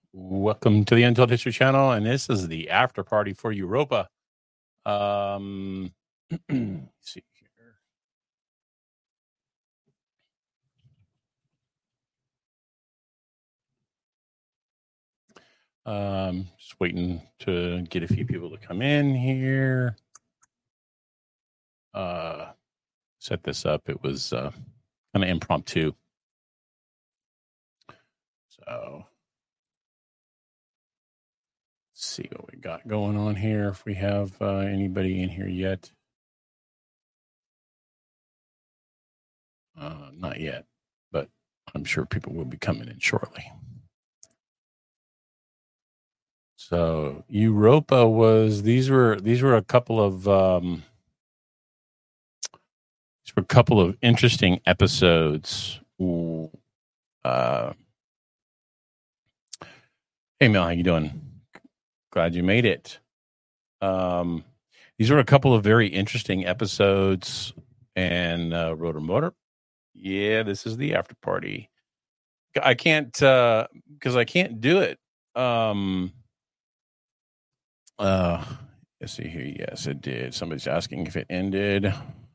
Welcome to the Untold History Channel, and this is the after party for Europa. Let's see here. Just waiting to get a few people to come in here. Set this up. It was kind of impromptu. So let's see what we got going on here. If we have anybody in here yet. Not yet, but I'm sure people will be coming in shortly. So Europa was these were a couple of interesting episodes. Hey Mel, how you doing? Glad you made it. These were a couple of very interesting episodes, and Rotor Motor. Yeah, this is the after party. I can't because I can't do it. Let's see here. Yes, it did. Somebody's asking if it ended.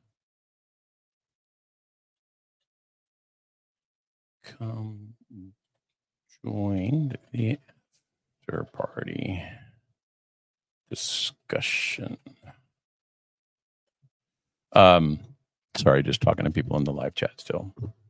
Come join the after party discussion. Sorry, just talking to people in the live chat still.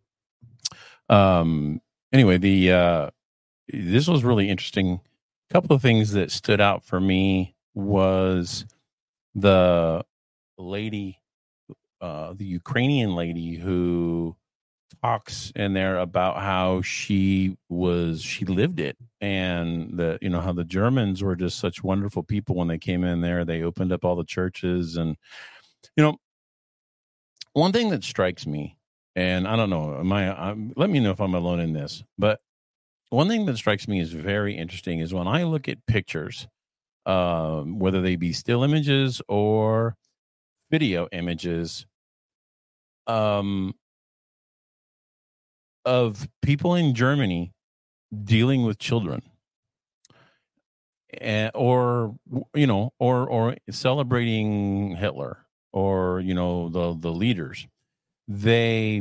Anyway, this was really interesting. A couple of things that stood out for me was the lady, the Ukrainian lady who talks in there about how she lived it, and how the Germans were just such wonderful people when they came in there. They opened up all the churches, and one thing that strikes me, and I don't know, let me know if I'm alone in this, but one thing that strikes me as very interesting is when I look at pictures, whether they be still images or video images, of people in Germany dealing with children, or celebrating Hitler, or the leaders. They,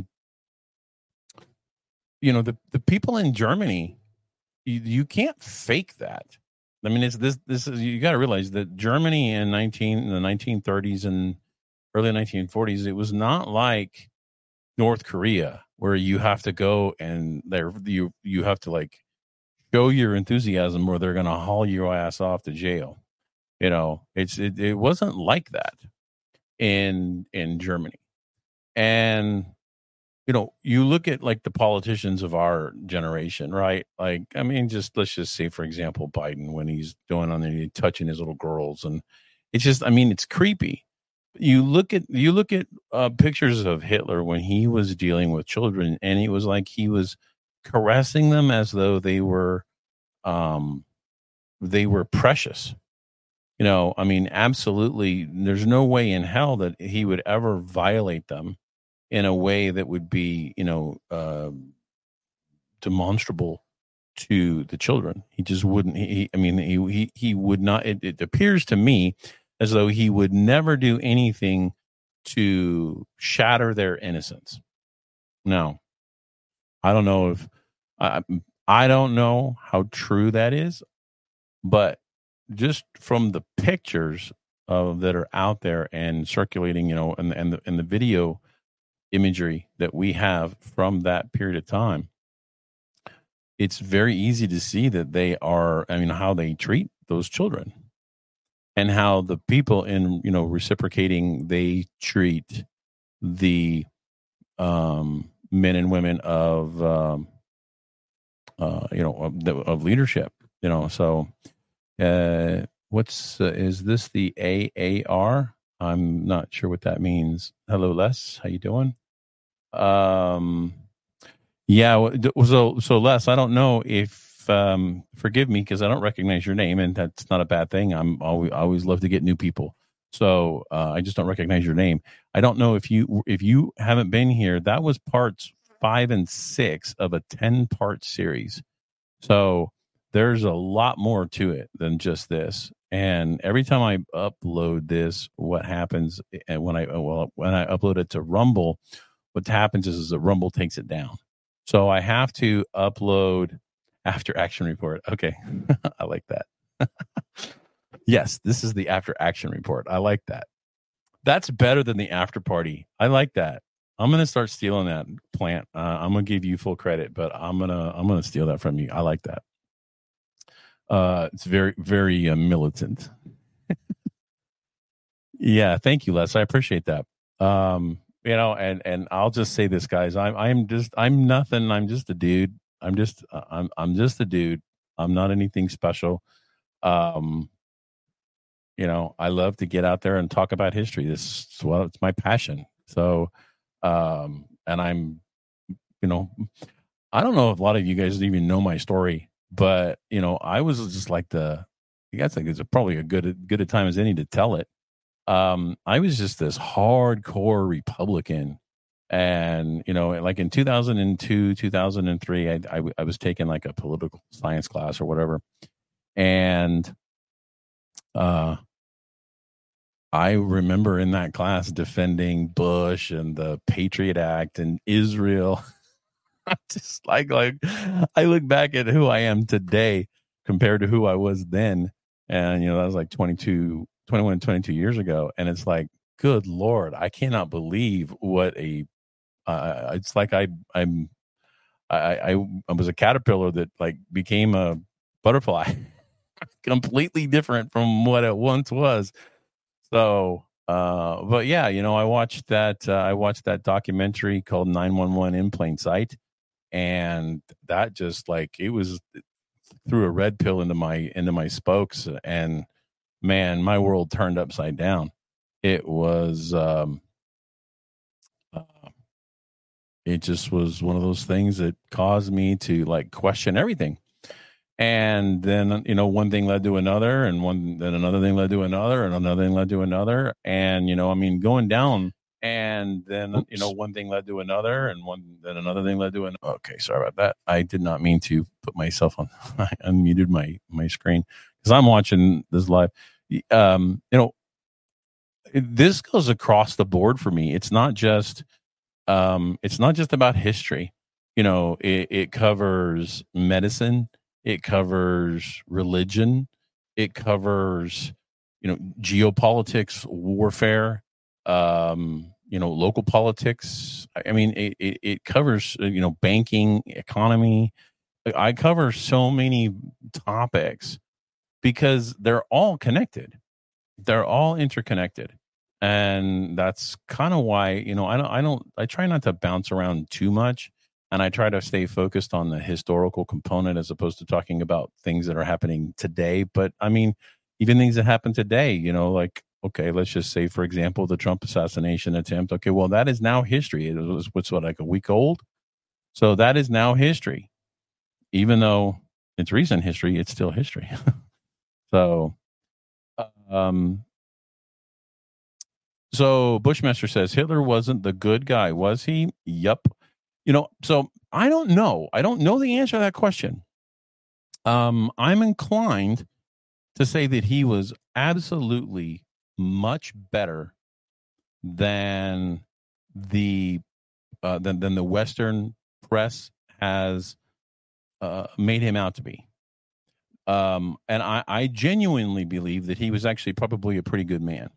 the people in Germany, you can't fake that. I mean, it's this is, you got to realize that Germany in the 1930s and early 1940s, it was not like North Korea, where you have to go and you have to like show your enthusiasm, or they're going to haul your ass off to jail. It wasn't like that in Germany. And you look at like the politicians of our generation, right? Like, I mean, let's just say, for example, Biden, when he's touching his little girls, and it's just, I mean, it's creepy. You look at pictures of Hitler when he was dealing with children, and it was like he was caressing them as though they were precious. I mean, absolutely, there's no way in hell that he would ever violate them in a way that would be, demonstrable to the children. He just wouldn't. He would not. It appears to me as though he would never do anything to shatter their innocence. No, I don't know if I don't know how true that is, but just from the pictures that are out there and circulating, and the video imagery that we have from that period of time, it's very easy to see that they are, how they treat those children, and how the people in, reciprocating, they treat the men and women of, of leadership, so is this the AAR? I'm not sure what that means. Hello, Les. How you doing? Yeah. So Les, I don't know if, forgive me, because I don't recognize your name, and that's not a bad thing. I always love to get new people. So I just don't recognize your name. I don't know if you haven't been here. That was parts 5 and 6 of a 10-part series. So there's a lot more to it than just this. And every time I upload this, what happens? And when I upload it to Rumble, what happens is that Rumble takes it down. So I have to upload after action report. Okay, I like that. Yes, this is the after action report. I like that. That's better than the after party. I like that. I'm gonna start stealing that plant. I'm gonna give you full credit, but I'm gonna steal that from you. I like that. It's very very militant. Yeah, thank you, Les. I appreciate that. And I'll just say this, guys. I'm nothing. I'm just a dude. I'm just a dude. I'm not anything special. Um, I love to get out there and talk about history. It's my passion. So, and I don't know if a lot of you guys even know my story, but I was just like I guess like it's probably a good a time as any to tell it. I was just this hardcore Republican, and like in 2002, 2003, I was taking like a political science class or whatever, and I remember in that class defending Bush and the Patriot Act and Israel. Just like I look back at who I am today compared to who I was then, and that was like 21, 22 years ago, and it's like, good Lord, I cannot believe what a it's like I was a caterpillar that like became a butterfly. Completely different from what it once was. So but yeah, I watched that documentary called 911 in Plain Sight, and that just like it was threw a red pill into my spokes, and man, my world turned upside down. It was it just was one of those things that caused me to like question everything. And then one thing led to another, and then another thing led to another, and another thing led to another, and going down. And then one thing led to another, and then another thing led to another. Okay, sorry about that. I did not mean to put myself on. I unmuted my screen because I'm watching this live. This goes across the board for me. It's not just about history. It covers medicine. It covers religion. It covers, geopolitics, warfare, local politics. I mean, it covers, banking, economy. I cover so many topics because they're all connected. They're all interconnected. And that's kind of why, I try not to bounce around too much. And I try to stay focused on the historical component as opposed to talking about things that are happening today. But I mean, even things that happen today, like, okay, let's just say, for example, the Trump assassination attempt. Okay, well, that is now history. It was like a week old. So that is now history. Even though it's recent history, it's still history. So, so Bushmaster says Hitler wasn't the good guy, was he? Yup. So I don't know. I don't know the answer to that question. I'm inclined to say that he was absolutely much better than the than the Western press has made him out to be. And I genuinely believe that he was actually probably a pretty good man.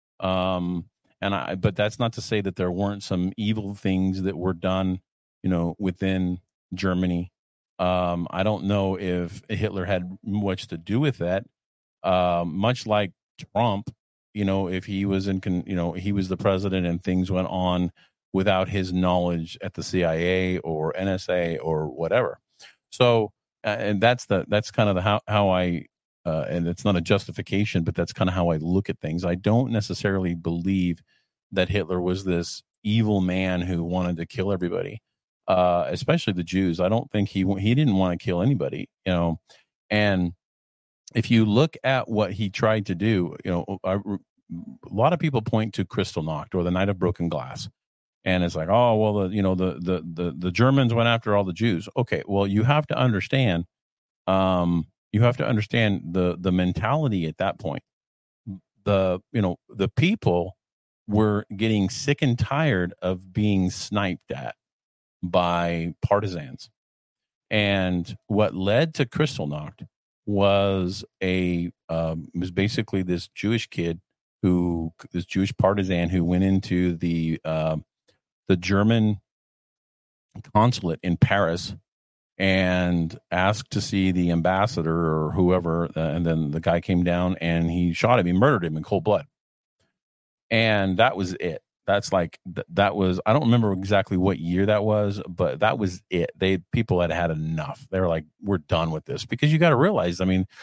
But that's not to say that there weren't some evil things that were done, within Germany. I don't know if Hitler had much to do with that. Much like Trump, if he was he was the president and things went on without his knowledge at the CIA or NSA or whatever. So, and that's kind of how I, and it's not a justification, but that's kind of how I look at things. I don't necessarily believe that Hitler was this evil man who wanted to kill everybody, especially the Jews. I don't think he didn't want to kill anybody, and if you look at what he tried to do, a lot of people point to Kristallnacht or the Night of Broken Glass. And it's like, oh, well, the Germans went after all the Jews. Okay, well, you have to understand, You have to understand the mentality at that point. The people were getting sick and tired of being sniped at by partisans. And what led to Kristallnacht was basically this Jewish kid this Jewish partisan who went into the German consulate in Paris and asked to see the ambassador or whoever, and then the guy came down and he shot him. He murdered him in cold blood, and that was it. That's like that was. I don't remember exactly what year that was, but that was it. People had enough. They were like, "We're done with this," because you got to realize. I mean,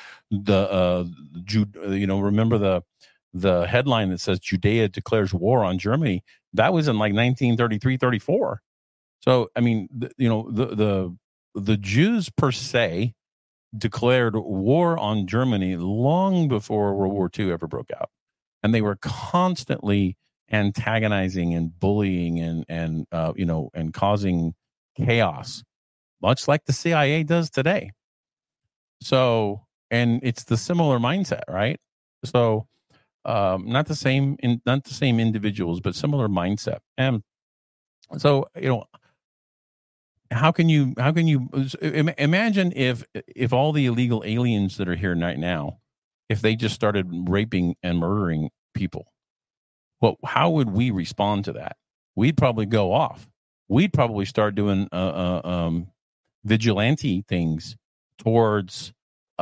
remember the headline that says Judea declares war on Germany. That was in like 1933, 34. So I mean, the Jews per se declared war on Germany long before World War II ever broke out, and they were constantly antagonizing and bullying and causing chaos, much like the CIA does today. So, and it's the similar mindset, right? So, not the same individuals, but similar mindset. And so, how can you imagine if all the illegal aliens that are here right now, if they just started raping and murdering people? Well, how would we respond to that? We'd probably go off. We'd probably start doing vigilante things towards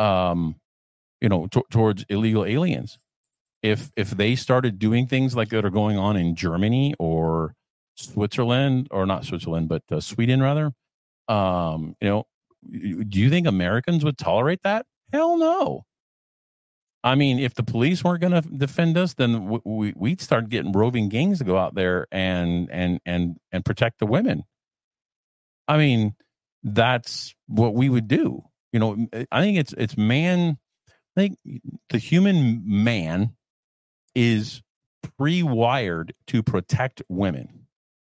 towards illegal aliens. If they started doing things like that are going on in Germany or Switzerland, or not Switzerland, but Sweden rather, do you think Americans would tolerate that? Hell no. I mean, if the police weren't going to defend us, then we'd start getting roving gangs to go out there and protect the women. I mean, that's what we would do. I think it's man. I think the human man is pre-wired to protect women.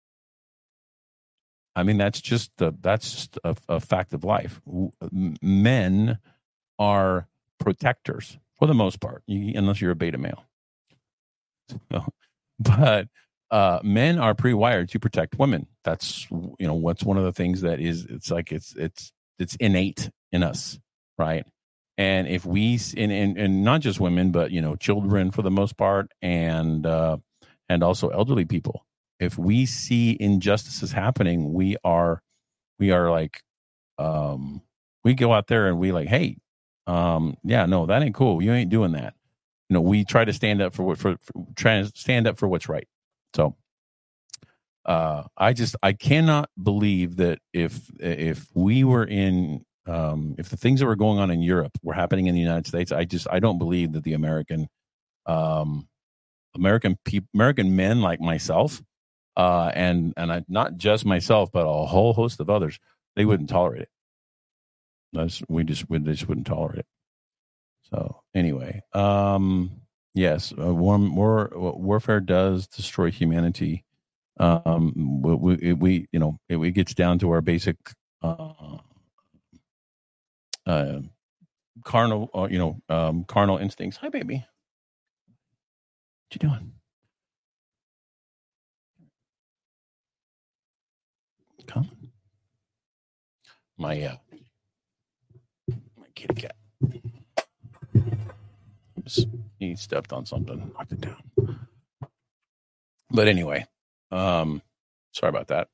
I mean, that's just a fact of life. Men are protectors for the most part, unless you're a beta male. But men are pre-wired to protect women. That's what's one of the things that is. It's like it's innate in us, right? And if we and not just women, but children for the most part, and also elderly people. If we see injustices happening, we are like, we go out there and we like, hey, yeah, no, that ain't cool. You ain't doing that. We try to stand up for what's right. So, I cannot believe that if we were in, if the things that were going on in Europe were happening in the United States, I don't believe that the American men like myself, and not just myself, but a whole host of others, they wouldn't tolerate it. We just wouldn't tolerate it. So anyway, yes, warfare does destroy humanity. It gets down to our basic carnal, carnal instincts. Hi, baby. What you doing? Come. My kitty cat. He stepped on something, knocked it down. But anyway, sorry about that.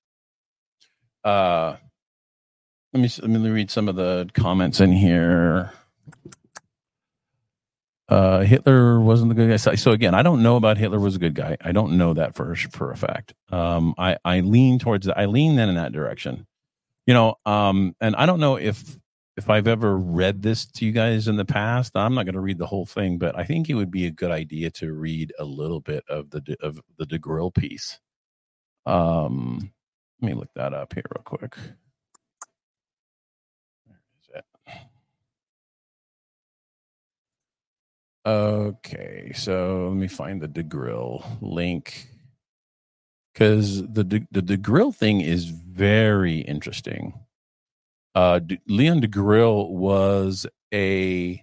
Let me read some of the comments in here. Hitler wasn't the good guy. So again, I don't know about Hitler was a good guy. I don't know that for a fact. I lean towards that. I lean then in that direction. And I don't know if I've ever read this to you guys in the past. I'm not going to read the whole thing, but I think it would be a good idea to read a little bit of the de Grille piece. Let me look that up here real quick. Where is it? Okay, so let me find the de Grille link, because the de Grille thing is very interesting. Leon de Grill was a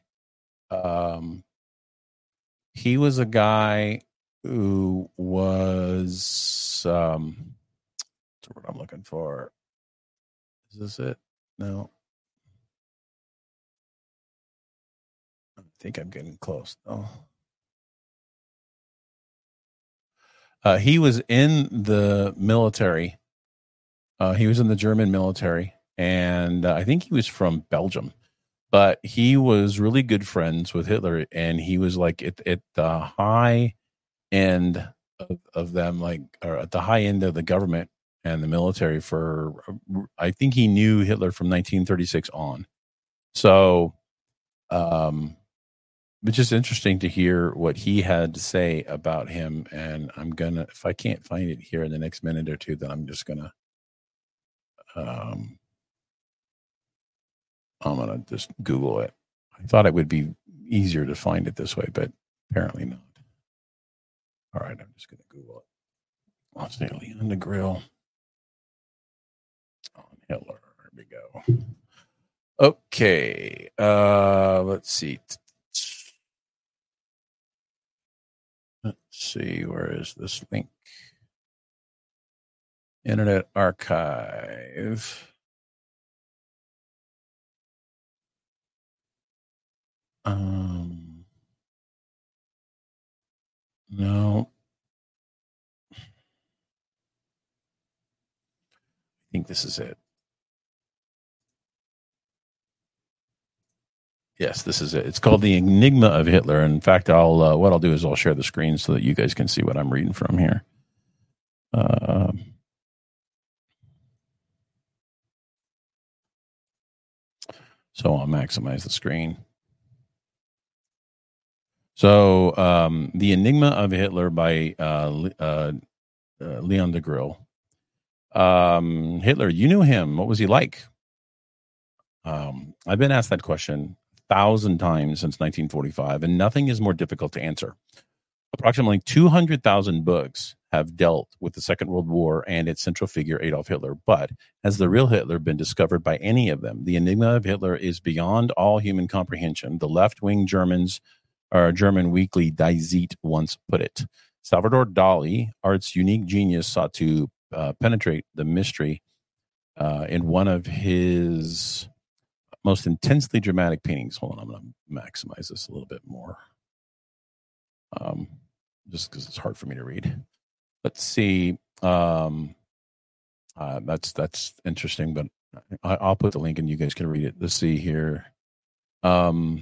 he was a guy who was what's what I'm looking for. Is this it? No. I think I'm getting close. Oh. He was in the military. He was in the German military, and I think he was from Belgium. But he was really good friends with Hitler, and he was like at the high end of them, like, or at the high end of the government and the military for, I think he knew Hitler from 1936 on. So, it's just interesting to hear what he had to say about him. And I'm gonna, if I can't find it here in the next minute or two, then I'm just gonna, I'm gonna just Google it. I thought it would be easier to find it this way, but apparently not. All right, I'm just gonna Google it. Let's see, Leon de Grill on Hitler. Here we go. Okay, let's see. Let's see, where is this link? Internet Archive. No. I think this is it. Yes, this is it. It's called The Enigma of Hitler. In fact, what I'll do is I'll share the screen so that you guys can see what I'm reading from here. So I'll maximize the screen. So, The Enigma of Hitler by Leon de Grill. Hitler, you knew him. What was he like? I've been asked that question 1,000 times since 1945, and nothing is more difficult to answer. Approximately 200,000 books have dealt with the Second World War and its central figure, Adolf Hitler. But has the real Hitler been discovered by any of them? The enigma of Hitler is beyond all human comprehension. The left-wing German weekly Die Zeit once put it. Salvador Dali, art's unique genius, sought to penetrate the mystery in one of his most intensely dramatic paintings. Hold on, I'm going to maximize this a little bit more. Just because it's hard for me to read. Let's see. That's interesting, but I'll put the link and you guys can read it. Let's see here. Let's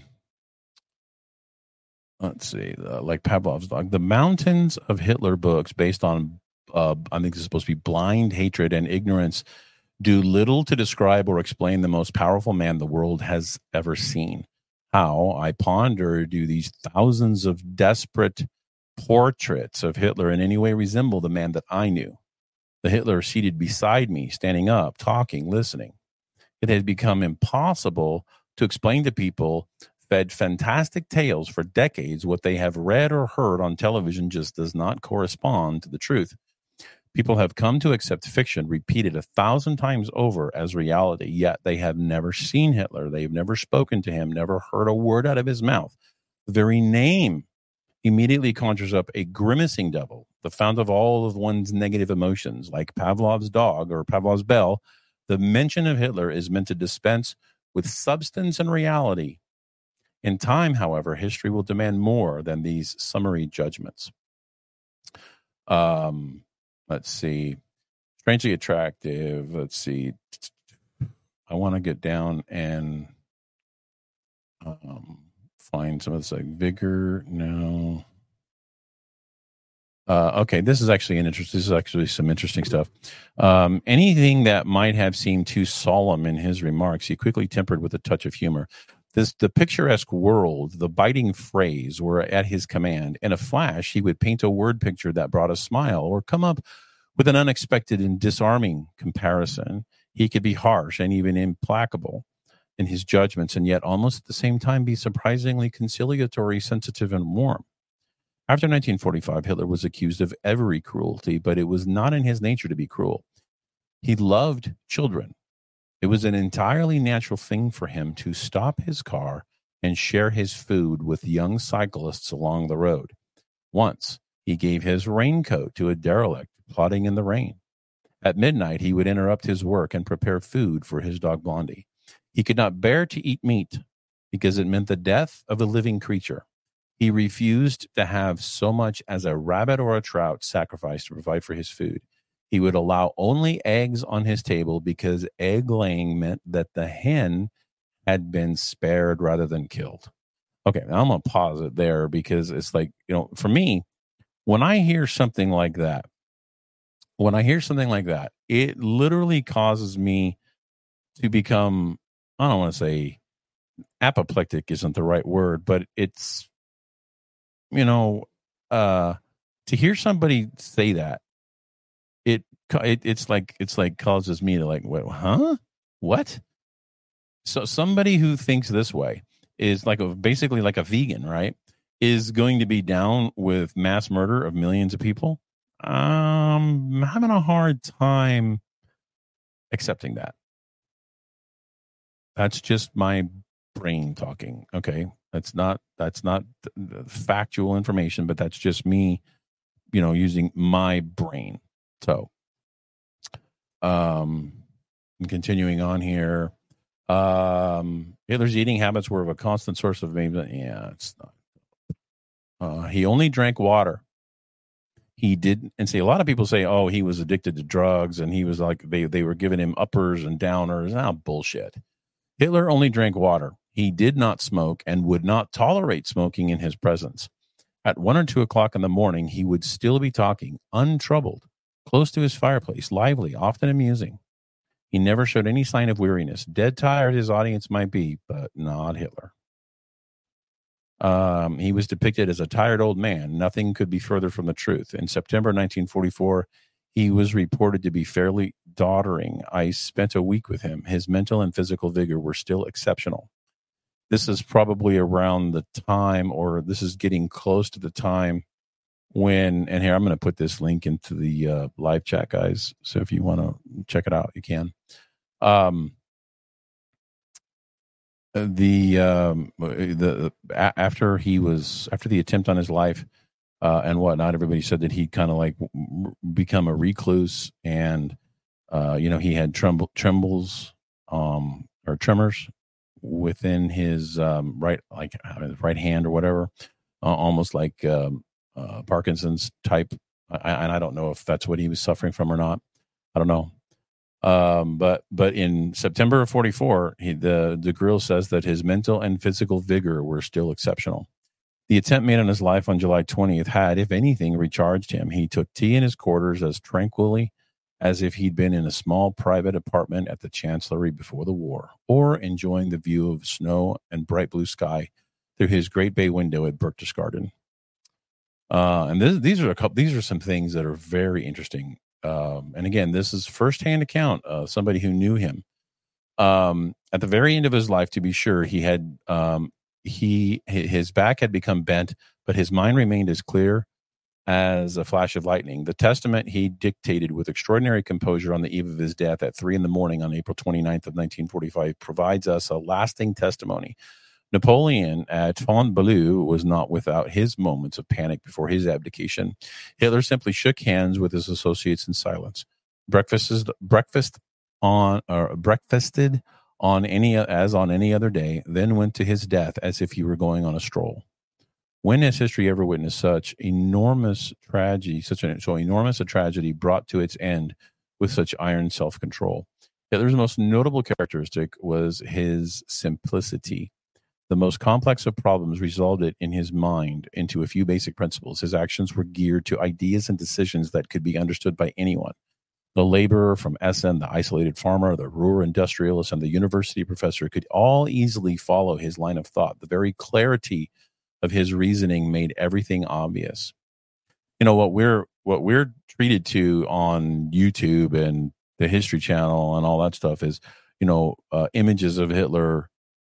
see. Like Pavlov's dog, the Mountains of Hitler books, based on I think this is supposed to be blind hatred and ignorance, do little to describe or explain the most powerful man the world has ever seen. How, I ponder, do these thousands of desperate portraits of Hitler in any way resemble the man that I knew? The Hitler seated beside me, standing up, talking, listening. It has become impossible to explain to people fed fantastic tales for decades. What they have read or heard on television just does not correspond to the truth. People have come to accept fiction repeated 1,000 times over as reality, yet they have never seen Hitler. They've never spoken to him, never heard a word out of his mouth. The very name immediately conjures up a grimacing devil, the fount of all of one's negative emotions. Like Pavlov's dog or Pavlov's bell, the mention of Hitler is meant to dispense with substance and reality. In time, however, history will demand more than these summary judgments. Let's see. Strangely attractive. Let's see. I want to get down and find some of this, like vigor. No. Okay, this is actually this is actually some interesting stuff. Anything that might have seemed too solemn in his remarks, he quickly tempered with a touch of humor. The picturesque world, the biting phrase were at his command. In a flash, he would paint a word picture that brought a smile or come up with an unexpected and disarming comparison. He could be harsh and even implacable in his judgments, and yet almost at the same time be surprisingly conciliatory, sensitive, and warm. After 1945, Hitler was accused of every cruelty, but it was not in his nature to be cruel. He loved children, It was an entirely natural thing for him to stop his car and share his food with young cyclists along the road. Once, he gave his raincoat to a derelict plodding in the rain. At midnight, he would interrupt his work and prepare food for his dog Blondie. He could not bear to eat meat because it meant the death of a living creature. He refused to have so much as a rabbit or a trout sacrificed to provide for his food. He would allow only eggs on his table because egg laying meant that the hen had been spared rather than killed. Okay, now I'm going to pause it there because it's like, for me, when I hear something like that, it literally causes me to become, I don't want to say apoplectic isn't the right word, but it's, to hear somebody say that, it's like causes me to like, what? So somebody who thinks this way is basically like a vegan, right? Is going to be down with mass murder of millions of people. I'm having a hard time accepting that. That's just my brain talking. Okay. That's not factual information, but that's just me, using my brain. So, continuing on here. Hitler's eating habits were of a constant source of maybe. Yeah, it's not. He only drank water. He didn't, and see, a lot of people say, "Oh, he was addicted to drugs, and he was like they were giving him uppers and downers." Bullshit. Hitler only drank water. He did not smoke and would not tolerate smoking in his presence. At 1 or 2 o'clock in the morning, he would still be talking, untroubled, close to his fireplace, lively, often amusing. He never showed any sign of weariness. Dead tired his audience might be, but not Hitler. He was depicted as a tired old man. Nothing could be further from the truth. In September 1944, he was reported to be fairly doddering. I spent a week with him. His mental and physical vigor were still exceptional. This is probably around the time, or this is getting close to the time when, and here I'm going to put this link into the live chat, guys. So if you want to check it out, you can. After the attempt on his life and whatnot, everybody said that he kind of like become a recluse, and he had tremors within his right hand or whatever, almost like Parkinson's type. And I don't know if that's what he was suffering from or not. I don't know. But in September of 44, the Grill says that his mental and physical vigor were still exceptional. The attempt made on his life on July 20th had, if anything, recharged him. He took tea in his quarters as tranquilly as if he'd been in a small private apartment at the Chancellery before the war, or enjoying the view of snow and bright blue sky through his great bay window at Berchtesgaden. And these are some things that are very interesting. And again, this is firsthand account of somebody who knew him. At the very end of his life, to be sure, he had his back had become bent, but his mind remained as clear as a flash of lightning. The testament he dictated with extraordinary composure on the eve of his death at 3 a.m. on April 29th of 1945 provides us a lasting testimony. Napoleon at Fontainebleau was not without his moments of panic before his abdication. Hitler simply shook hands with his associates in silence, breakfasted on any other day, then went to his death as if he were going on a stroll. When has history ever witnessed such enormous tragedy, so enormous a tragedy brought to its end with such iron self-control? Hitler's most notable characteristic was his simplicity. The most complex of problems resolved it in his mind into a few basic principles. His actions were geared to ideas and decisions that could be understood by anyone. The laborer from Essen, the isolated farmer, the rural industrialist, and the university professor could all easily follow his line of thought. The very clarity of his reasoning made everything obvious. What we're treated to on YouTube and the History Channel and all that stuff is, images of Hitler,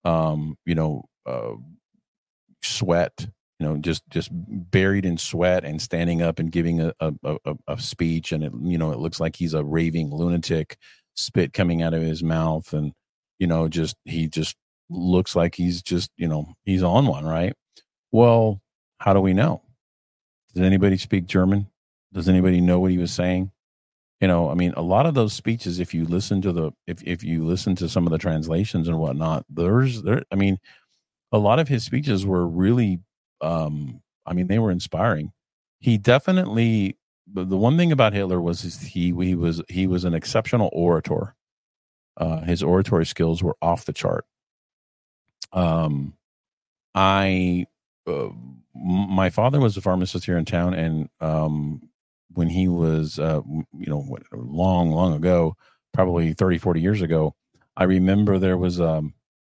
sweat, just buried in sweat and standing up and giving a speech, and it looks like he's a raving lunatic. spit coming out of his mouth, and he just looks like he's just he's on one, right? Well, how do we know? Does anybody speak German? Does anybody know what he was saying? I mean, a lot of those speeches, if you listen to if you listen to some of the translations and whatnot, I mean, a lot of his speeches were really, I mean, they were inspiring. He definitely, the one thing about Hitler was he was an exceptional orator. His oratory skills were off the chart. I, my father was a pharmacist here in town, and when he was, long ago, probably 30, 40 years ago, I remember there was a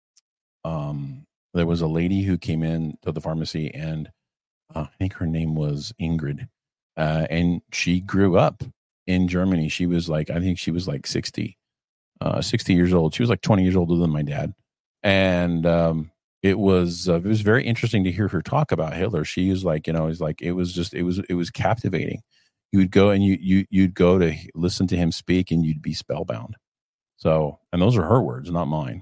lady who came in to the pharmacy, and I think her name was Ingrid, and she grew up in Germany. She was I think she was 60 years old. She was 20 years older than my dad. And it was very interesting to hear her talk about Hitler. She was it was captivating. You would go and you'd go to listen to him speak, and you'd be spellbound. So, and those are her words, not mine.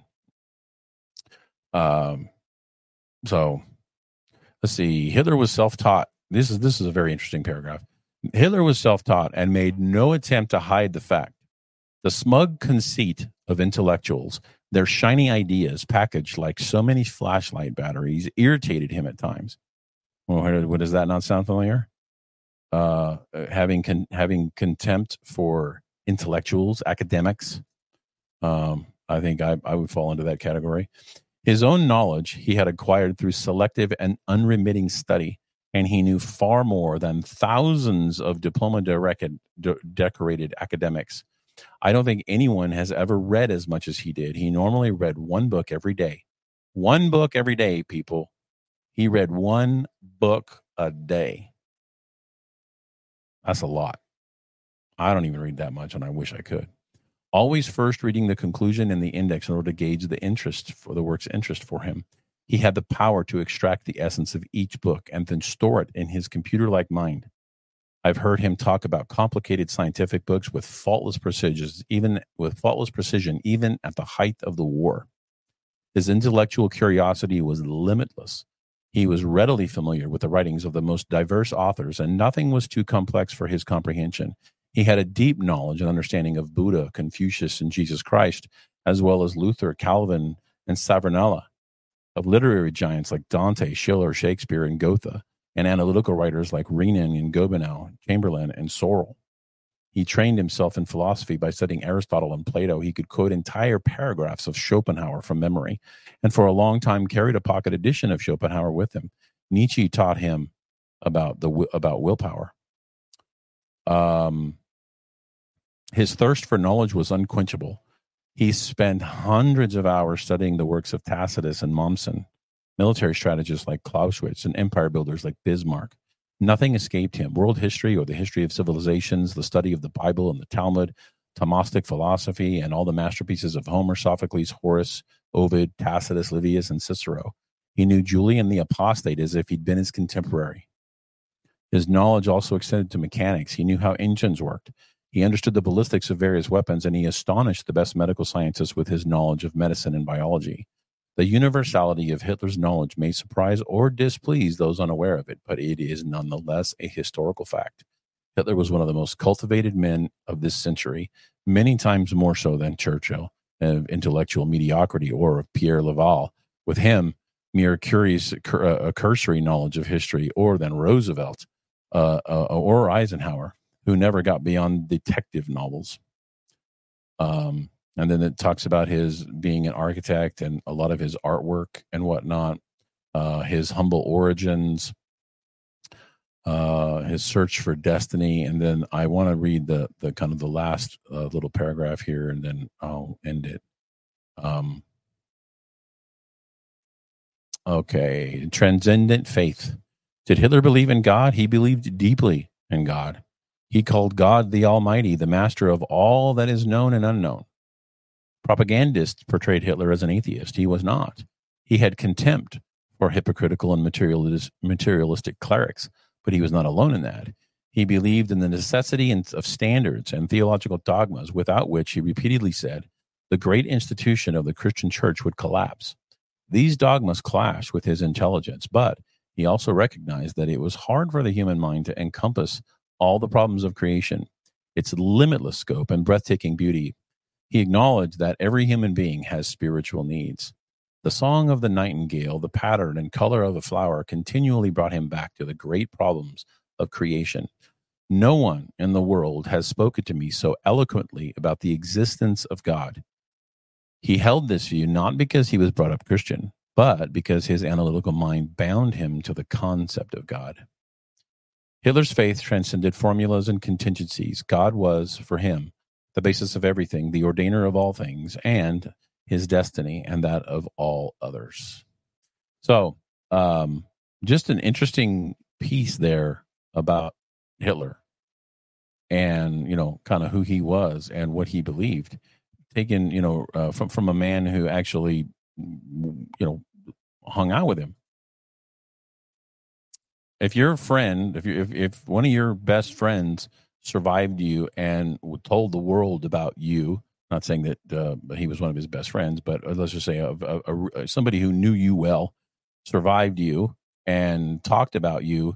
So let's see. Hitler was self-taught. This is a very interesting paragraph. Hitler was self-taught and made no attempt to hide the fact. The smug conceit of intellectuals, their shiny ideas packaged like so many flashlight batteries, irritated him at times. Well, does that not sound familiar? Having contempt for intellectuals, academics. I think I would fall into that category. His own knowledge he had acquired through selective and unremitting study, and he knew far more than thousands of diploma-decorated academics. I don't think anyone has ever read as much as he did. He normally read one book every day. One book every day, people. He read one book a day. That's a lot. I don't even read that much, and I wish I could. Always first reading the conclusion and the index in order to gauge the interest for the work's interest for him. He had the power to extract the essence of each book and then store it in his computer-like mind. I've heard him talk about complicated scientific books with faultless precision, even at the height of the war. His intellectual curiosity was limitless. He was readily familiar with the writings of the most diverse authors, and nothing was too complex for his comprehension. He had a deep knowledge and understanding of Buddha, Confucius, and Jesus Christ, as well as Luther, Calvin, and Savonarola, of literary giants like Dante, Schiller, Shakespeare, and Goethe, and analytical writers like Renan and Gobineau, Chamberlain, and Sorel. He trained himself in philosophy by studying Aristotle and Plato. He could quote entire paragraphs of Schopenhauer from memory, and for a long time carried a pocket edition of Schopenhauer with him. Nietzsche taught him about willpower. His thirst for knowledge was unquenchable. He spent hundreds of hours studying the works of Tacitus and Mommsen, military strategists like Clausewitz, and empire builders like Bismarck. Nothing escaped him. World history or the history of civilizations, the study of the Bible and the Talmud, Thomistic philosophy, and all the masterpieces of Homer, Sophocles, Horace, Ovid, Tacitus, Livius, and Cicero. He knew Julian the Apostate as if he'd been his contemporary. His knowledge also extended to mechanics. He knew how engines worked. He understood the ballistics of various weapons, and he astonished the best medical scientists with his knowledge of medicine and biology. The universality of Hitler's knowledge may surprise or displease those unaware of it, but it is nonetheless a historical fact. Hitler was one of the most cultivated men of this century, many times more so than Churchill, of intellectual mediocrity, or of Pierre Laval. With him, mere cursory knowledge of history, or than Roosevelt or Eisenhower, who never got beyond detective novels. And then it talks about his being an architect and a lot of his artwork and whatnot, his humble origins, his search for destiny. And then I want to read the kind of the last little paragraph here, and then I'll end it. Okay. Transcendent faith. Did Hitler believe in God? He believed deeply in God. He called God the Almighty, the master of all that is known and unknown. Propagandists portrayed Hitler as an atheist. He was not. He had contempt for hypocritical and materialistic clerics, but he was not alone in that. He believed in the necessity of standards and theological dogmas, without which, he repeatedly said, the great institution of the Christian church would collapse. These dogmas clashed with his intelligence, but he also recognized that it was hard for the human mind to encompass all the problems of creation, its limitless scope and breathtaking beauty. He acknowledged that every human being has spiritual needs. The song of the nightingale, the pattern and color of the flower continually brought him back to the great problems of creation. No one in the world has spoken to me so eloquently about the existence of God. He held this view not because he was brought up Christian, but because his analytical mind bound him to the concept of God. Hitler's faith transcended formulas and contingencies. God was, for him, the basis of everything, the ordainer of all things, and his destiny and that of all others. So, just an interesting piece there about Hitler and, kind of who he was and what he believed, taken, from a man who actually, hung out with him. If your friend, if one of your best friends survived you and told the world about you, not saying that he was one of his best friends, but let's just say somebody who knew you well survived you and talked about you,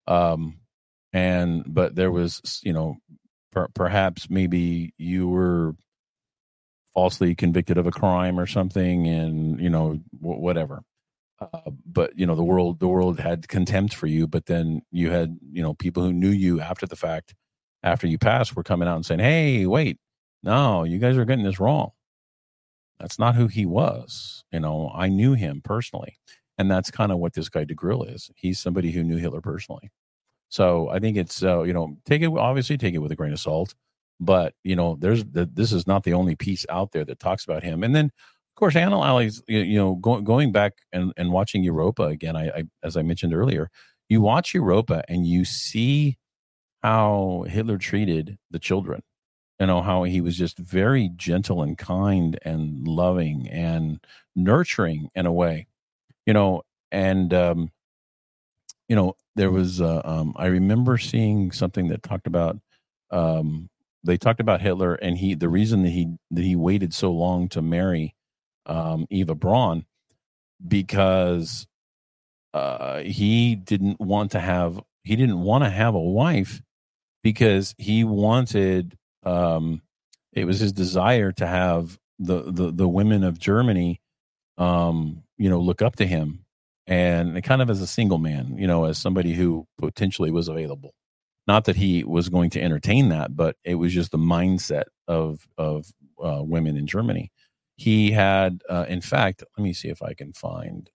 but there was, perhaps maybe you were falsely convicted of a crime or something, and whatever. But the world had contempt for you. But then you had people who knew you after the fact, after you passed, were coming out and saying, "Hey, wait, no, you guys are getting this wrong. That's not who he was." I knew him personally, and that's kind of what this guy DeGrill is. He's somebody who knew Hitler personally. So I think it's take it with a grain of salt, but this is not the only piece out there that talks about him. And then of course, analyze going back and watching Europa again. I as I mentioned earlier, you watch Europa and you see how Hitler treated the children. How he was just very gentle and kind and loving and nurturing in a way. And there was I remember seeing something that talked about they talked about Hitler, and the reason that he waited so long to marry Eva Braun, because he didn't want to have a wife, because he wanted it was his desire to have the women of Germany look up to him, and kind of as a single man, as somebody who potentially was available. Not that he was going to entertain that, but it was just the mindset of women in Germany. He had, in fact, let me see if I can find.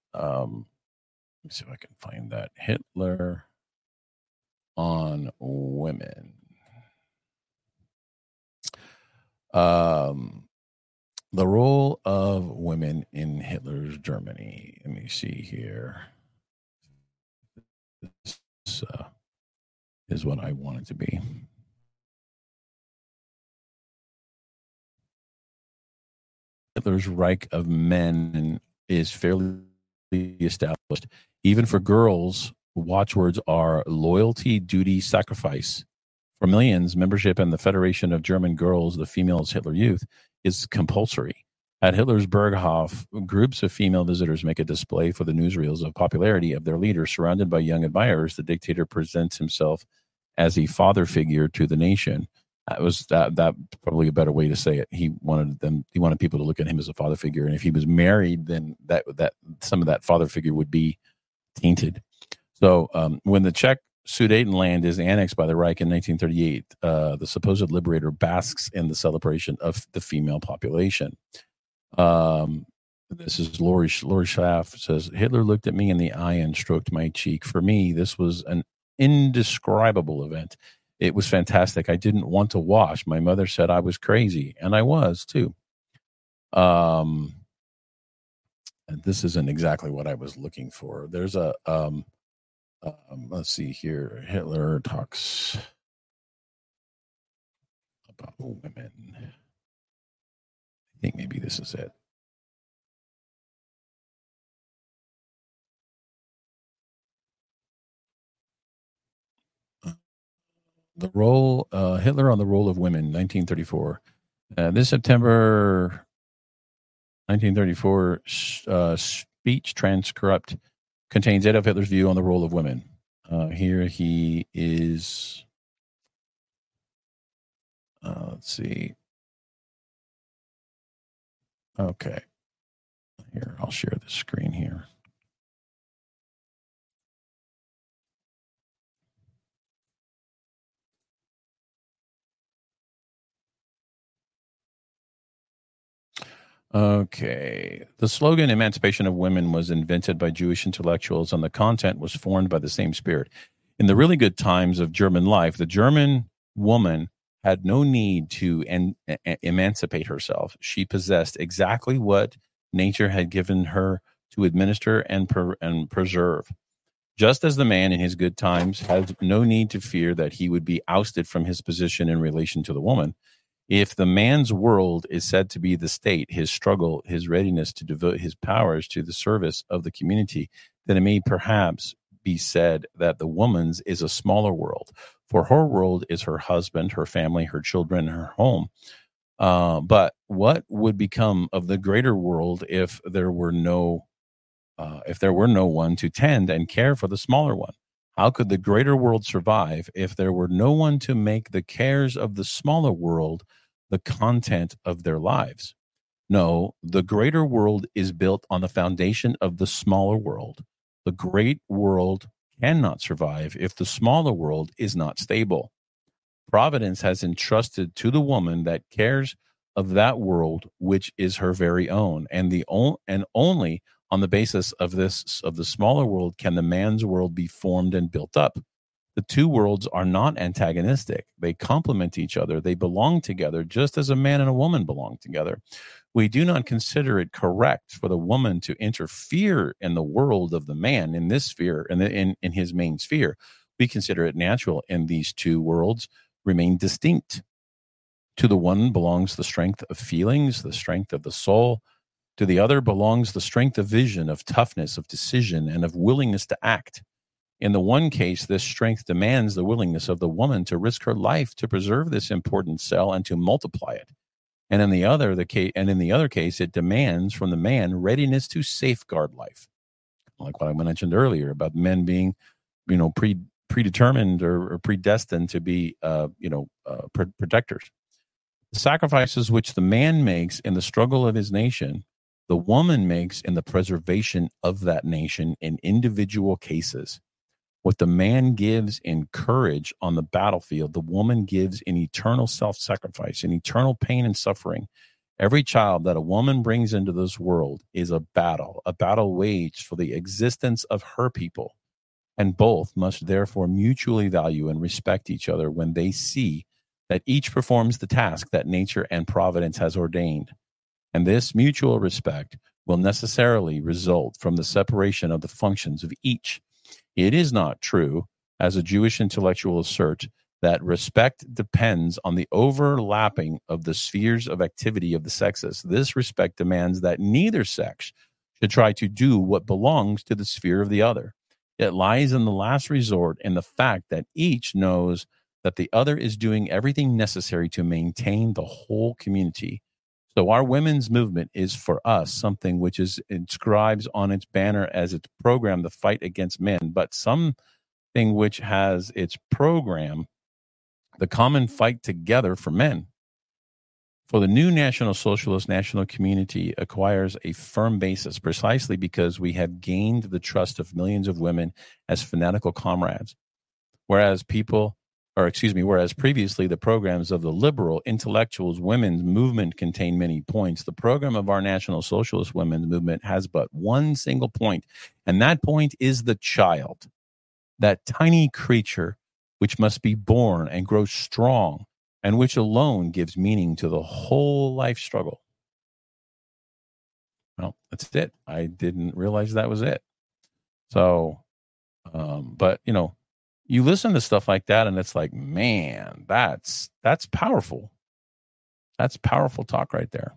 That Hitler on women. The role of women in Hitler's Germany. Let me see here. This is what I want it to be. Hitler's Reich of Men is fairly established. Even for girls, watchwords are loyalty, duty, sacrifice. For millions, membership in the Federation of German Girls, the Females Hitler Youth, is compulsory. At Hitler's Berghof, groups of female visitors make a display for the newsreels of popularity of their leader. Surrounded by young admirers, the dictator presents himself as a father figure to the nation. That probably a better way to say it. He wanted people to look at him as a father figure, and if he was married, then that some of that father figure would be tainted. So when the Czech Sudetenland is annexed by the Reich in 1938, the supposed liberator basks in the celebration of the female population. This is Lori Schaff says, Hitler looked at me in the eye and stroked my cheek. For me, this was an indescribable event. It was fantastic. I didn't want to wash. My mother said I was crazy, and I was too. And this isn't exactly what I was looking for. There's a let's see here. Hitler talks about women. I think maybe this is it. The role, Hitler on the role of women, 1934. This September 1934 speech transcript contains Adolf Hitler's view on the role of women. Here he is. Let's see. Okay. Here, I'll share the screen here. Okay. The slogan Emancipation of Women was invented by Jewish intellectuals, and the content was formed by the same spirit. In the really good times of German life, the German woman had no need to emancipate herself. She possessed exactly what nature had given her to administer and preserve. Just as the man in his good times had no need to fear that he would be ousted from his position in relation to the woman, if the man's world is said to be the state, his struggle, his readiness to devote his powers to the service of the community, then it may perhaps be said that the woman's is a smaller world. For her world is her husband, her family, her children, her home. But what would become of the greater world if there were no one to tend and care for the smaller one? How could the greater world survive if there were no one to make the cares of the smaller world the content of their lives? No, the greater world is built on the foundation of the smaller world. The great world cannot survive if the smaller world is not stable. Providence has entrusted to the woman that cares of that world which is her very own, and only on the basis of the smaller world can the man's world be formed and built up. The two worlds are not antagonistic. They complement each other. They belong together just as a man and a woman belong together. We do not consider it correct for the woman to interfere in the world of the man in this sphere, in his main sphere. We consider it natural in these two worlds remain distinct. To the one belongs the strength of feelings, the strength of the soul. To the other belongs the strength of vision, of toughness, of decision, and of willingness to act. In the one case, this strength demands the willingness of the woman to risk her life to preserve this important cell and to multiply it. And in the other case, it demands from the man readiness to safeguard life, like what I mentioned earlier about men being, predetermined or predestined to be, protectors. The sacrifices which the man makes in the struggle of his nation, the woman makes in the preservation of that nation in individual cases. What the man gives in courage on the battlefield, the woman gives in eternal self-sacrifice, in eternal pain and suffering. Every child that a woman brings into this world is a battle waged for the existence of her people. And both must therefore mutually value and respect each other when they see that each performs the task that nature and providence has ordained. And this mutual respect will necessarily result from the separation of the functions of each. It is not true, as a Jewish intellectual asserts, that respect depends on the overlapping of the spheres of activity of the sexes. This respect demands that neither sex should try to do what belongs to the sphere of the other. It lies in the last resort in the fact that each knows that the other is doing everything necessary to maintain the whole community. So our women's movement is for us something which is inscribes on its banner as its program the fight against men, but something which has its program the common fight together for men. For the new National Socialist national community acquires a firm basis precisely because we have gained the trust of millions of women as fanatical comrades, whereas previously the programs of the liberal intellectuals women's movement contained many points. The program of our National Socialist women's movement has but one single point, and that point is the child, that tiny creature which must be born and grow strong, and which alone gives meaning to the whole life struggle. Well, that's it. I didn't realize that was it. So, but you listen to stuff like that and it's like, man, that's powerful. That's powerful talk right there.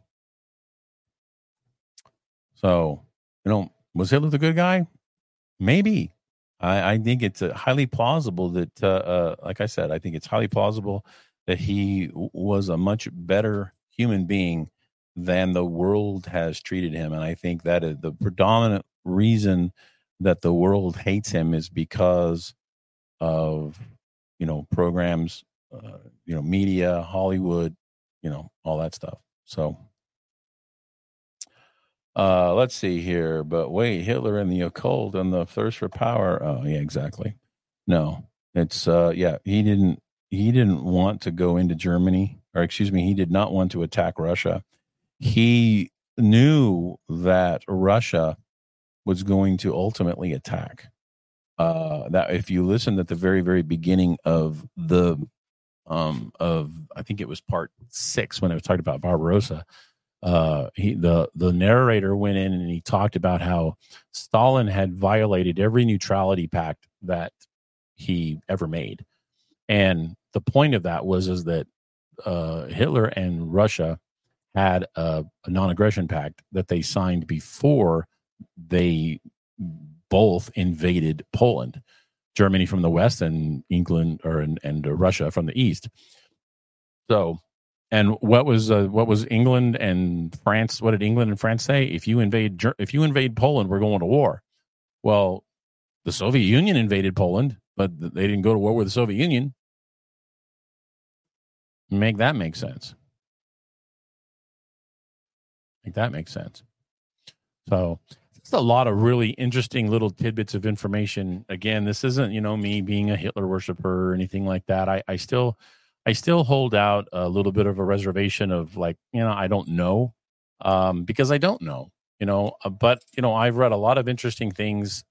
So, was Hitler the good guy? Maybe. I think it's highly plausible that, like I said, I think it's highly plausible that he was a much better human being than the world has treated him. And I think that is the predominant reason that the world hates him is because of, programs, media, Hollywood, all that stuff. So, let's see here. But wait, Hitler and the occult and the thirst for power. Oh, yeah, exactly. No, it's yeah. He didn't want to go into Germany, or excuse me, he did not want to attack Russia. He knew that Russia was going to ultimately attack. That if you listened at the very, very beginning of I think it was part 6 when I was talking about Barbarossa, the narrator went in and he talked about how Stalin had violated every neutrality pact that he ever made, and the point of that was is that Hitler and Russia had a non-aggression pact that they signed before they both invaded Poland, Germany from the west, and England and Russia from the east. So, and what was England and France? What did England and France say? If you invade Poland, we're going to war. Well, the Soviet Union invaded Poland, but they didn't go to war with the Soviet Union. Make that make sense. Make that make sense. So it's a lot of really interesting little tidbits of information. Again, this isn't, me being a Hitler worshiper or anything like that. I still hold out a little bit of a reservation of like, I don't know, because I don't know, but I've read a lot of interesting things.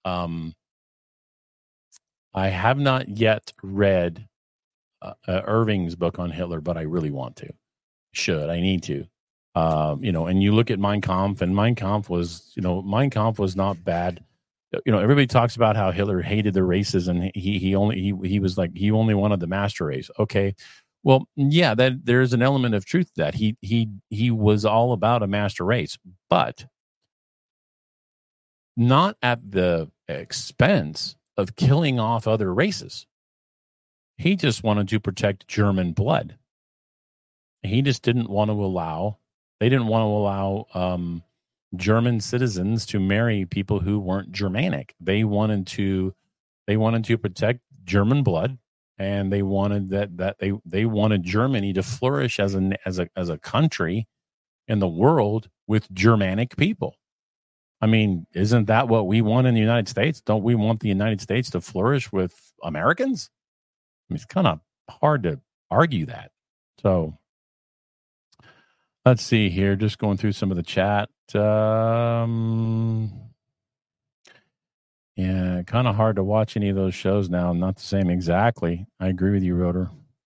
I have not yet read Irving's book on Hitler, but I really want to. I need to. And you look at Mein Kampf, and Mein Kampf was not bad. Everybody talks about how Hitler hated the races, and he only wanted the master race. Okay, well, yeah, that there's an element of truth to that he was all about a master race, but not at the expense of killing off other races. He just wanted to protect German blood. He just didn't want to allow. They didn't want to allow German citizens to marry people who weren't Germanic. They wanted to protect German blood, and they wanted they wanted Germany to flourish as a country in the world with Germanic people. I mean, isn't that what we want in the United States? Don't we want the United States to flourish with Americans? I mean, it's kind of hard to argue that. So let's see here. Just going through some of the chat. Yeah, kind of hard to watch any of those shows now. Not the same exactly. I agree with you, Rotor.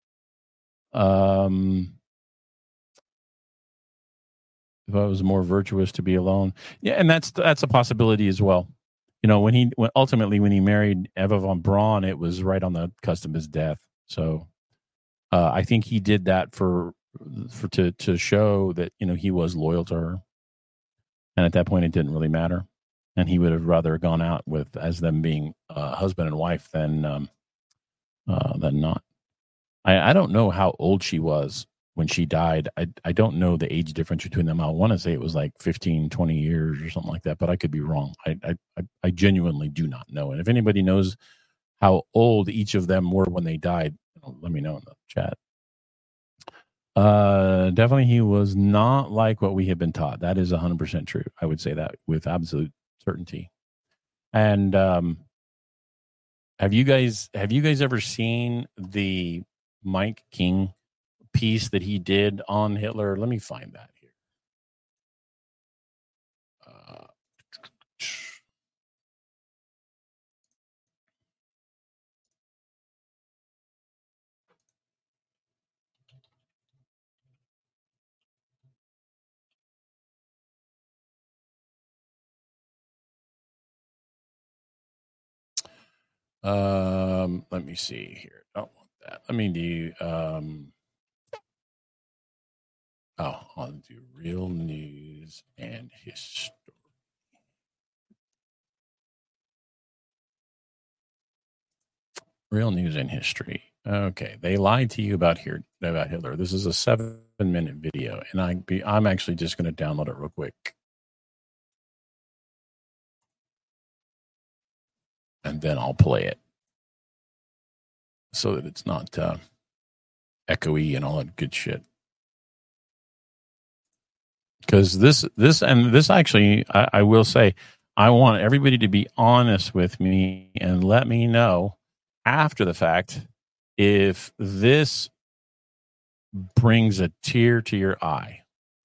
If I was more virtuous to be alone, yeah, and that's a possibility as well. When he married Eva von Braun, it was right on the cusp of his death. So I think he did that to show that he was loyal to her, and at that point it didn't really matter, and he would have rather gone out with as them being husband and wife than not. I don't know how old she was when she died. I don't know the age difference between them. I want to say it was like 15, 20 years or something like that, but I could be wrong. I genuinely do not know. And if anybody knows how old each of them were when they died, let me know in the chat. Definitely he was not like what we have been taught. That is 100% true. I would say that with absolute certainty. And have you guys ever seen the Mike King piece that he did on Hitler? Let me find that here. Let me see here. Don't want that. Let me do I'll do real news and history. Real news in history. Okay, they lied to you about Hitler. This is a 7-minute video, and I'm actually just going to download it real quick, and then I'll play it so that it's not echoey and all that good shit. Because this actually, I will say, I want everybody to be honest with me and let me know after the fact if this brings a tear to your eye.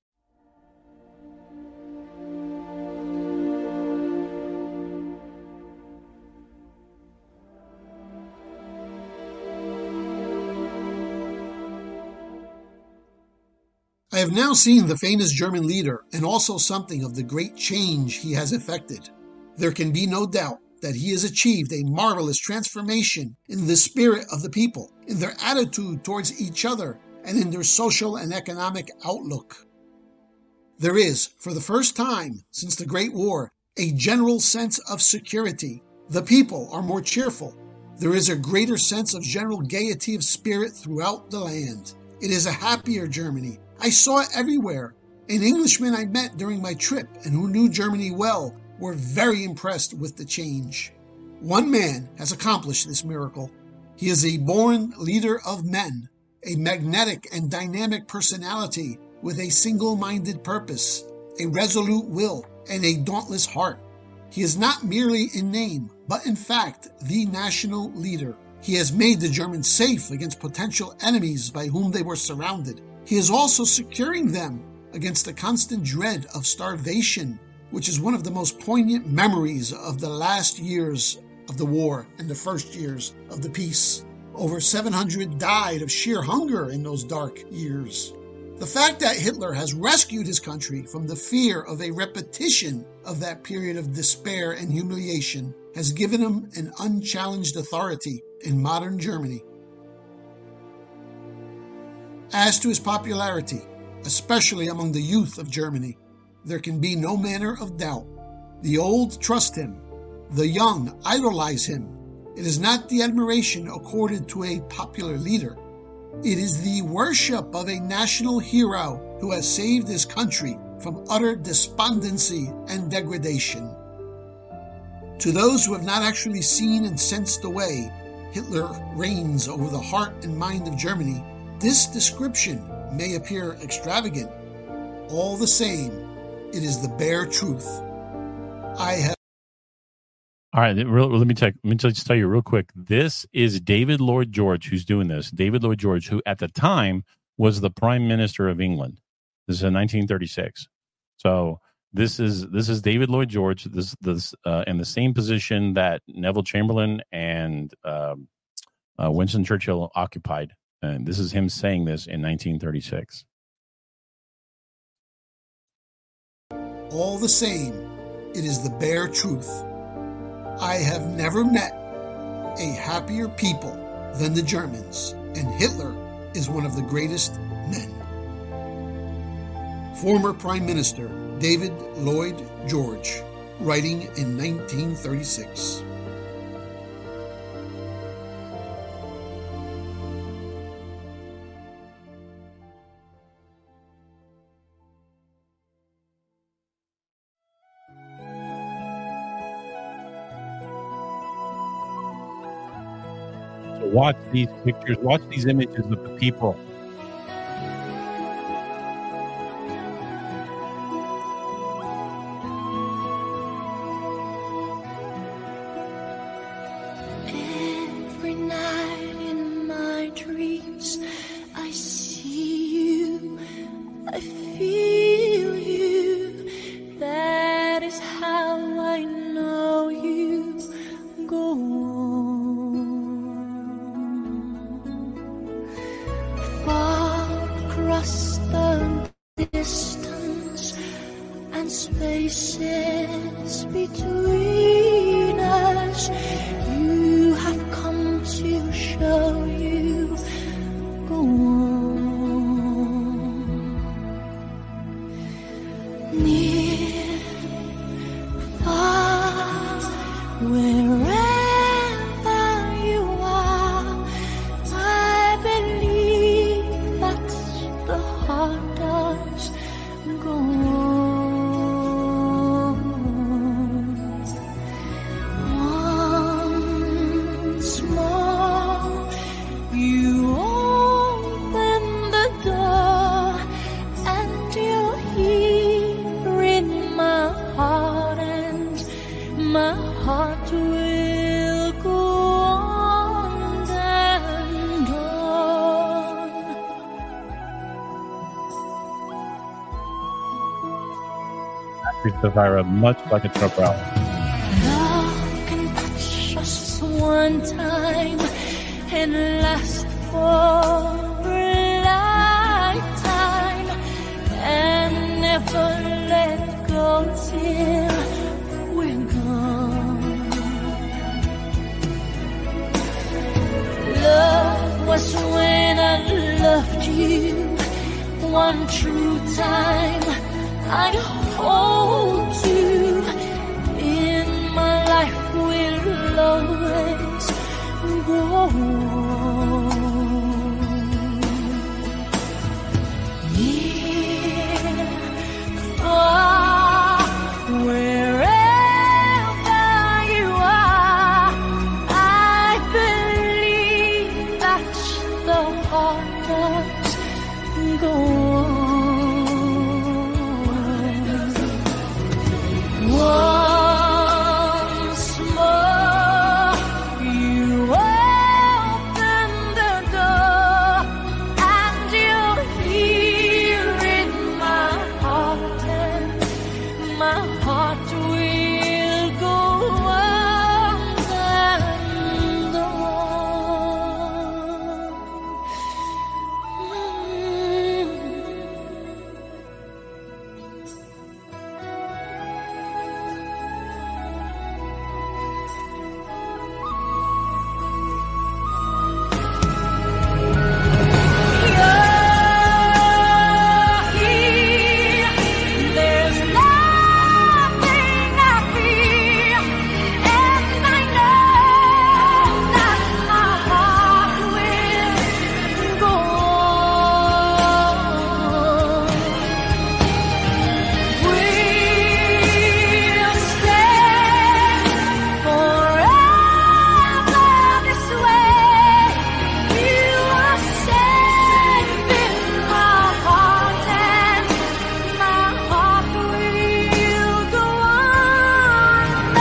I have now seen the famous German leader and also something of the great change he has effected. There can be no doubt that he has achieved a marvelous transformation in the spirit of the people, in their attitude towards each other, and in their social and economic outlook. There is, for the first time since the Great War, a general sense of security. The people are more cheerful. There is a greater sense of general gaiety of spirit throughout the land. It is a happier Germany. I saw it everywhere. An Englishman I met during my trip and who knew Germany well were very impressed with the change. One man has accomplished this miracle. He is a born leader of men, a magnetic and dynamic personality with a single-minded purpose, a resolute will, and a dauntless heart. He is not merely in name, but in fact the national leader. He has made the Germans safe against potential enemies by whom they were surrounded. He is also securing them against the constant dread of starvation, which is one of the most poignant memories of the last years of the war and the first years of the peace. Over 700 died of sheer hunger in those dark years. The fact that Hitler has rescued his country from the fear of a repetition of that period of despair and humiliation has given him an unchallenged authority in modern Germany. As to his popularity, especially among the youth of Germany, there can be no manner of doubt. The old trust him, the young idolize him. It is not the admiration accorded to a popular leader. It is the worship of a national hero who has saved his country from utter despondency and degradation. To those who have not actually seen and sensed the way Hitler reigns over the heart and mind of Germany, this description may appear extravagant. All the same, it is the bare truth. All right, let me just tell you real quick. This is David Lloyd George who's doing this. David Lloyd George, who at the time was the Prime Minister of England. This is in 1936. So this is David Lloyd George. This in the same position that Neville Chamberlain and Winston Churchill occupied. And this is him saying this in 1936. All the same, it is the bare truth. I have never met a happier people than the Germans, and Hitler is one of the greatest men. Former Prime Minister David Lloyd George, writing in 1936. Watch these pictures, watch these images of the people. Every night in my dreams, I see you, I feel you. That is how I know you go on. Across the distance and spaces between us, you have come to show you go on. Near, far, wherever you are, Sapphira, much like a Trump rally. Love can touch us one time and last for a lifetime and never let go till we're gone. Love was when I loved you one true time. I'd hold you in my life, will always go on. Near, far, wherever you are, I believe that the heart does go on. Once more, you open the door, and you'll hear in my heart, and my heart will go on and there's nothing I fear, and I know that my heart will go on. We'll stay forever this way. You are safe in my heart, and my heart will go on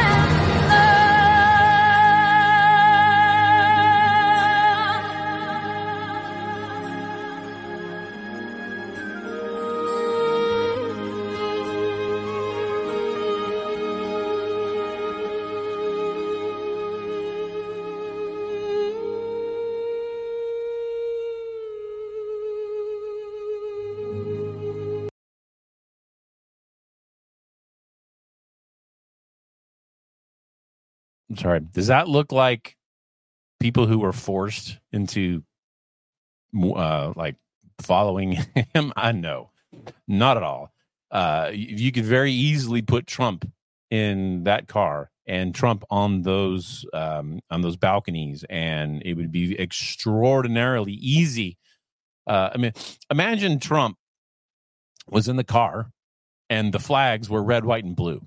I'm sorry. Does that look like people who were forced into like following him? I know, not at all. You could very easily put Trump in that car and Trump on those balconies, and it would be extraordinarily easy. I mean, imagine Trump was in the car and the flags were red, white, and blue,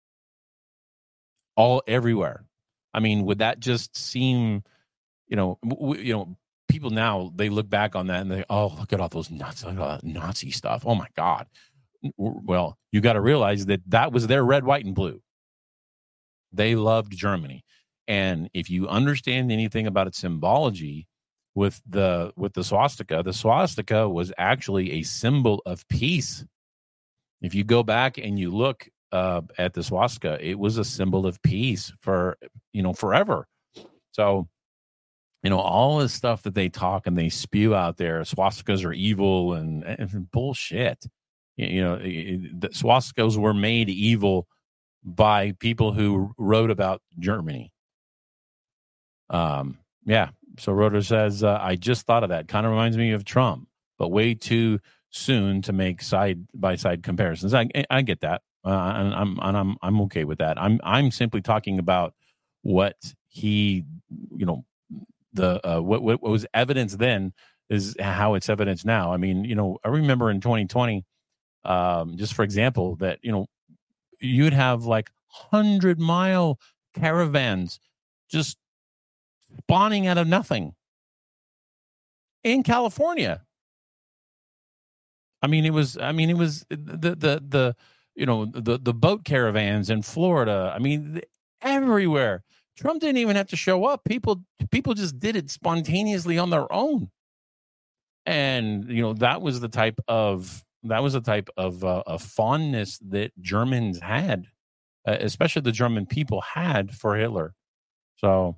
all everywhere. I mean, would that just seem, people now, they look back on that and they, oh, look at all those Nazi stuff. Oh my God. Well, you got to realize that was their red, white, and blue. They loved Germany. And if you understand anything about its symbology with the swastika was actually a symbol of peace. If you go back and you look at the swastika, it was a symbol of peace for, forever. So, all this stuff that they talk and they spew out there, swastikas are evil and bullshit. The swastikas were made evil by people who wrote about Germany. Yeah. So Rotor says, I just thought of that. Kind of reminds me of Trump, but way too soon to make side-by-side comparisons. I get that. And I'm okay with that. I'm simply talking about what he, what was evidence then is how it's evidence now. I mean, I remember in 2020, just for example, that you'd have like 100-mile caravans just spawning out of nothing in California. I mean, it was the boat caravans in Florida. I mean, everywhere. Trump didn't even have to show up. People just did it spontaneously on their own. And, that was the type of a type of a fondness that Germans had, especially the German people had for Hitler. So,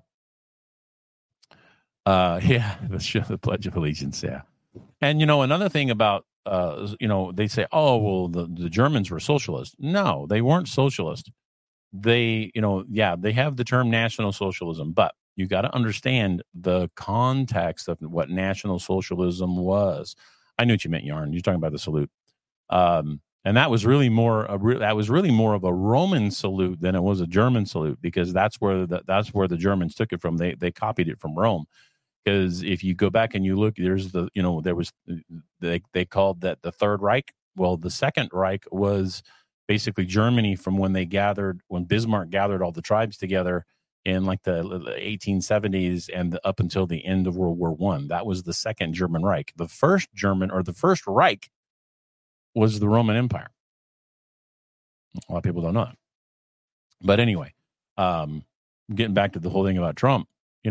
yeah, the Pledge of Allegiance, yeah. And another thing about they say, oh well, the Germans were socialist. No, they weren't socialist. They they have the term National Socialism, but you got to understand the context of what National Socialism was. I knew what you meant, Yarn. You're talking about the salute, and that was really more of a Roman salute than it was a German salute, because that's where the Germans took it from. They copied it from Rome. Because if you go back and you look, there's they called that the Third Reich. Well, the Second Reich was basically Germany from when Bismarck gathered all the tribes together in like the 1870s and up until the end of World War I. That was the Second German Reich. The first Reich was the Roman Empire. A lot of people don't know that. But anyway, getting back to the whole thing about Trump,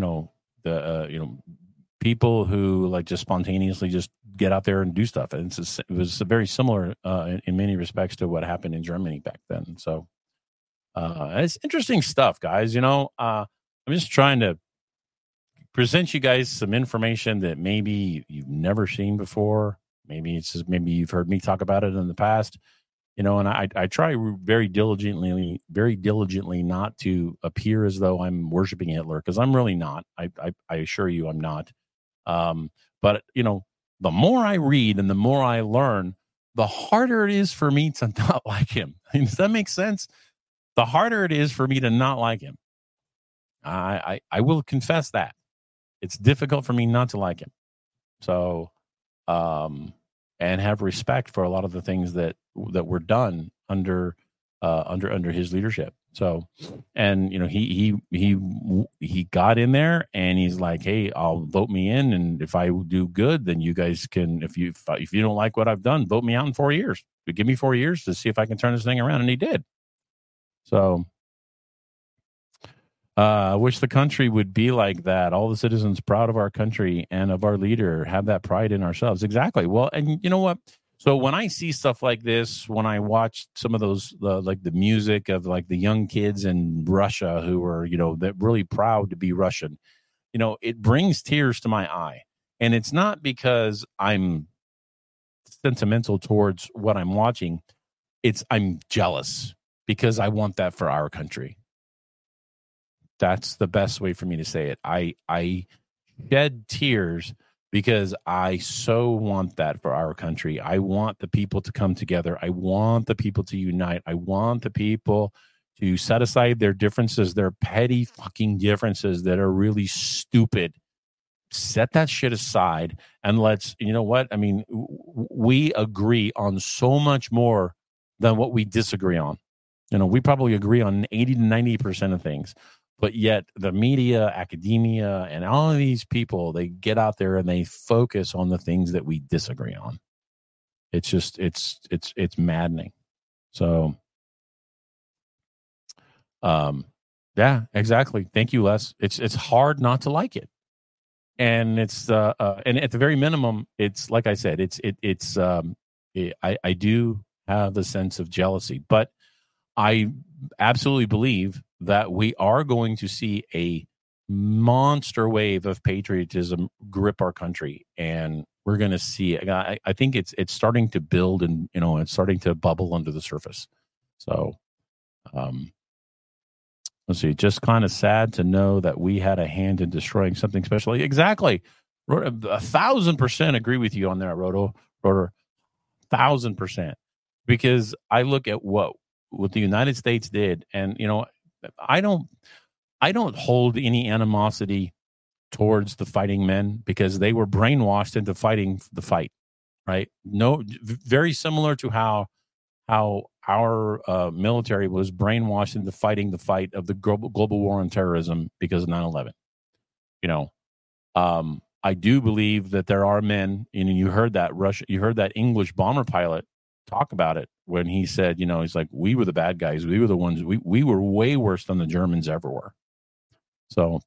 people who like just spontaneously just get out there and do stuff. And it was very similar in many respects to what happened in Germany back then. So it's interesting stuff, guys. I'm just trying to present you guys some information that maybe you've never seen before. Maybe you've heard me talk about it in the past. And I try very diligently not to appear as though I'm worshiping Hitler, because I'm really not. I assure you I'm not. But the more I read and the more I learn, the harder it is for me to not like him. Does that make sense? The harder it is for me to not like him. I will confess that. It's difficult for me not to like him. So, and have respect for a lot of the things that were done under his leadership. So, and he got in there and he's like, hey, I'll vote me in, and if I do good, then you guys can. If you don't like what I've done, vote me out in 4 years. But give me 4 years to see if I can turn this thing around, and he did. So, I wish the country would be like that. All the citizens proud of our country and of our leader, have that pride in ourselves. Exactly. Well, and you know what? So when I see stuff like this, when I watch some of those, like the music of like the young kids in Russia who are, that really proud to be Russian, it brings tears to my eye. And it's not because I'm sentimental towards what I'm watching. I'm jealous because I want that for our country. That's the best way for me to say it. I shed tears because I so want that for our country. I want the people to come together. I want the people to unite. I want the people to set aside their differences, their petty fucking differences that are really stupid. Set that shit aside and let's, what? I mean, we agree on so much more than what we disagree on. We probably agree on 80 to 90% of things. But yet the media, academia, and all of these people, they get out there and they focus on the things that we disagree on. It's just, it's maddening. So, yeah, exactly. Thank you, Les. It's hard not to like it. And it's, and at the very minimum, it's like I said, I do have the sense of jealousy, but I absolutely believe that we are going to see a monster wave of patriotism grip our country, and we're going to see. I think it's starting to build, and it's starting to bubble under the surface. So, let's see. Just kind of sad to know that we had a hand in destroying something special. Exactly, 1,000% agree with you on that, Rotor. 1,000%, because I look at what the United States did, and I don't hold any animosity towards the fighting men because they were brainwashed into fighting the fight, right? No, very similar to how our military was brainwashed into fighting the fight of the global war on terrorism because of 9/11. I do believe that there are men, and you heard that English bomber pilot talk about it when he said, he's like, we were the bad guys. We were the ones, we were way worse than the Germans ever were. So,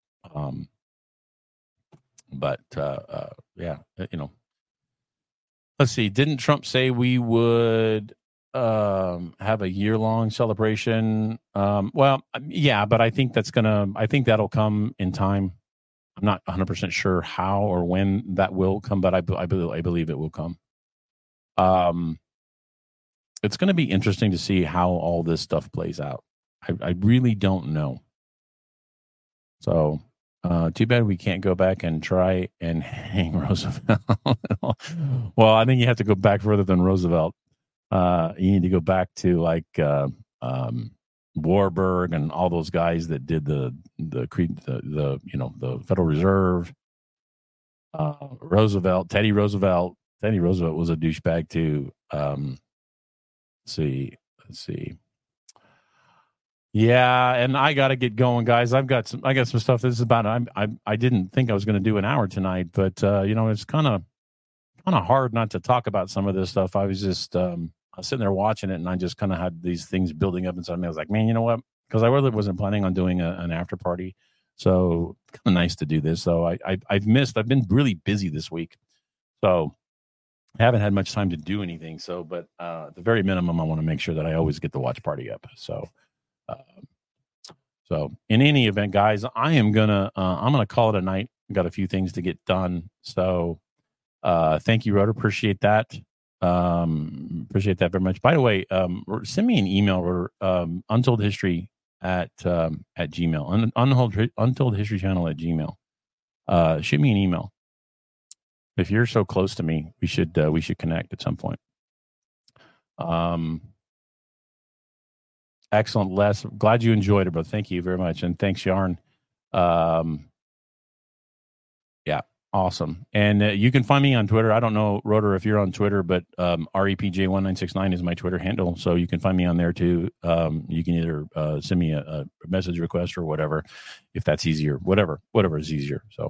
but, yeah, let's see. Didn't Trump say we would have a year-long celebration? Well, yeah, but I think that'll come in time. I'm not 100% sure how or when that will come, but I believe it will come. It's going to be interesting to see how all this stuff plays out. I really don't know. So, too bad we can't go back and try and hang Roosevelt. Well, I think you have to go back further than Roosevelt. You need to go back to like Warburg and all those guys that did the Federal Reserve. Roosevelt, Teddy Roosevelt. Teddy Roosevelt was a douchebag too. Let's see. Yeah, and I got to get going, guys. I got some stuff. This is about. I didn't think I was going to do an hour tonight, but it's kind of hard not to talk about some of this stuff. I was just I was sitting there watching it, and I just kind of had these things building up inside me. I was like, man, you know what? Because I really wasn't planning on doing an after party, so it's kind of nice to do this. So I've been really busy this week, so I haven't had much time to do anything. So, but at the very minimum, I want to make sure that I always get the watch party up. So. So in any event, guys, I'm gonna call it a night. Got a few things to get done. So thank you, Rotor. Appreciate that. Appreciate that very much. By the way, send me an email or Untold History at Gmail. Untold History Channel at Gmail. Shoot me an email. If you're so close to me, we should connect at some point. Excellent, Les. Glad you enjoyed it, bro. Thank you very much. And thanks, Yarn. Yeah, awesome. And you can find me on Twitter. I don't know, Rotor, if you're on Twitter, but REPJ1969 is my Twitter handle. So you can find me on there too. You can either send me a message request or whatever, if that's easier. Whatever is easier. So,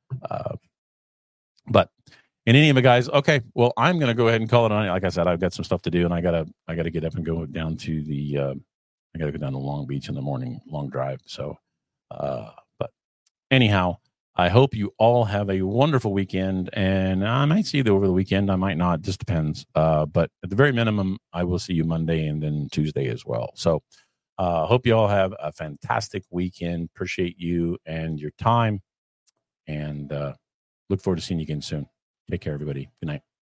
but in any event, guys, okay. Well, I'm going to go ahead and call it on. Like I said, I've got some stuff to do, and I gotta get up and go down to the. I got to go down to Long Beach in the morning, long drive. So, but anyhow, I hope you all have a wonderful weekend, and I might see you over the weekend. I might not, just depends. But at the very minimum, I will see you Monday and then Tuesday as well. So, hope you all have a fantastic weekend. Appreciate you and your time, and look forward to seeing you again soon. Take care, everybody. Good night.